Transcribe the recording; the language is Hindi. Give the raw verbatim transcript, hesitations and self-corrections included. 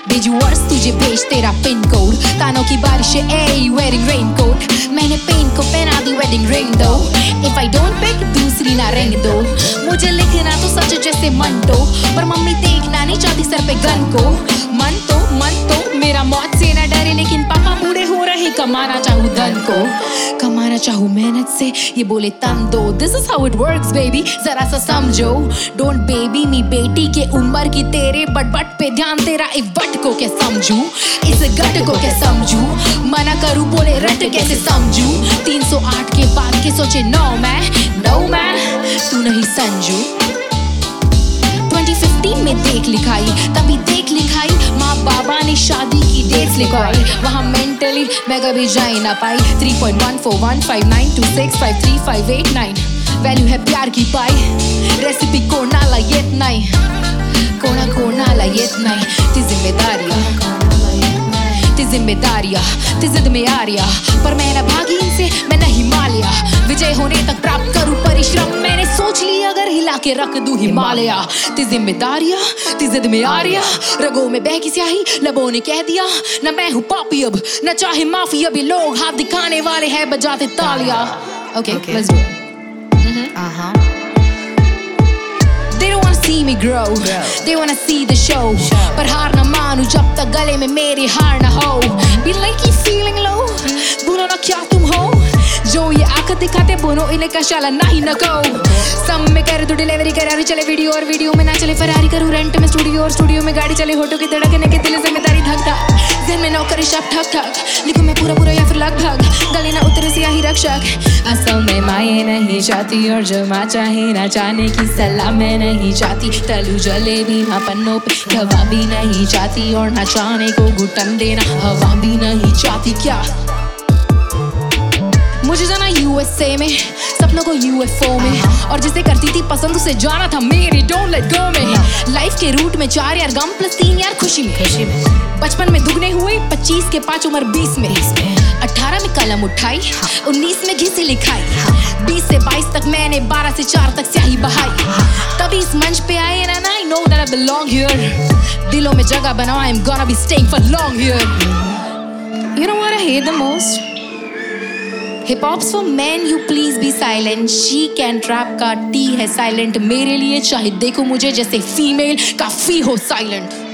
भेजू वर्ष तुझे भेज तेरा पिन कोड, कानों की बारिश है ए वेयरिंग रेनकोट, मैंने पेन को पहना दी वेडिंग रिंग दो, इफ आई डोंट पिक दूसरी ना रिंग दो, मुझे लिखना तो सच जैसे मंटो, पर मम्मी देखना नहीं चाहती सर पे गन को, मन तो मन तो मेरा मौत से ना डरे, लेकिन पापा बूढ़े हो रहे कमाना चाहूँ धन को, कमाना चाहूँ मेहनत से, ये बोले तन दो, this is how it works baby, जरा सा समझो, डोंट बेबी मी बेटी के उम्र की तेरे बट बट पे ध्यान तेरा, एक बट को क्या समझूं, इस गट को क्या समझूं, मना करूं बोले रट कैसे समझूं, तीन सौ आठ के बाद के सोचे नो मैं नो मैं तू नहीं संजू, ट्वेंटी फिफ्टीन में देख लिखाई, तभी देख लिखाई माँ बाबा ने शादी की डेट्स लिखवाई, वहाँ मेंटली मैं कभी जा ही ना पाई, three point one four one five nine two six five three five eight nine value है प्यार की पाई, रेसिपी कोणाला येत नाही, कोणा कोणाला येत नाही, ती जिम्मेदारियां ती जिम्मेदारियां ती जिद में आ रिया, पर मैं ना भागी इनसे मैं नहीं मालिया, विजय होने तक प्राप्त करूं परिश्रम, मैंने सोच लिया अगर हिला के रख दूं हिमालय, ती जिम्मेदारियां ती जिद में आ रिया, रगों में बह की स्याही लबों ने कह दिया, ना मैं हूं पापी अब ना चाहे माफी, अभी लोग हाथ दिखाने वाले हैं बजाते तालियां, okay let's do it, uh-huh. They don't wanna see me grow, grow. They wanna see the show, show. पर हार ना मानू जब तक गले में मेरी हार ना हो, Be like you feeling low, बोलो ना क्या तुम हो, जो ये आंख दिखाते बोलो इन्हें कशाला नहीं न को, सब में कर दो डिलीवरी करारी चले वीडियो और वीडियो में ना चले फरारी, करूँ रेंट में स्टूडियो और स्टूडियो में गाड़ी चले, होटो की धड़कने के दिल जिम्मेदारी धक धक, दिन में नौकरी शक ठक ठक, लिखूं मैं पूरा पूरा या फिर लगभग, गले ना उतरे सियाही रक्षक, असल में माये नहीं चाहती और जो माँ चाहे ना चाहने की सलाह मैं नहीं चाहती, तलू जलेबी ना पन्नों पे हवा भी नहीं चाहती, और ना चाहने को घुटन देना हवा भी नहीं चाहती, क्या मुझे जाना यूएसए में, सपनों को यूएफओ में, और जिसे करती थी पसंद उसे जाना था मेरी डोंट लेट गो में, लाइफ के रूट में चार यार गम प्लस तीन यार खुशी में, खुशी में बचपन में दुगने हुए पच्चीस के पांच उम्र बीस में, अठारह में कलम उठाई, उन्नीस में घिसी लिखाई, बीस से बाईस तक मैंने बारह से चार तक स्याही बहाई, तभी इस मंच पे आए ना I know that I belong here, दिलों में जगह बनाओ I'm gonna be staying for long here, you know what I hate the most? Hip hop's for men, you please be silent. She can trap का T है silent, मेरे लिए चाहे देखो मुझे जैसे फीमेल काफी हो silent.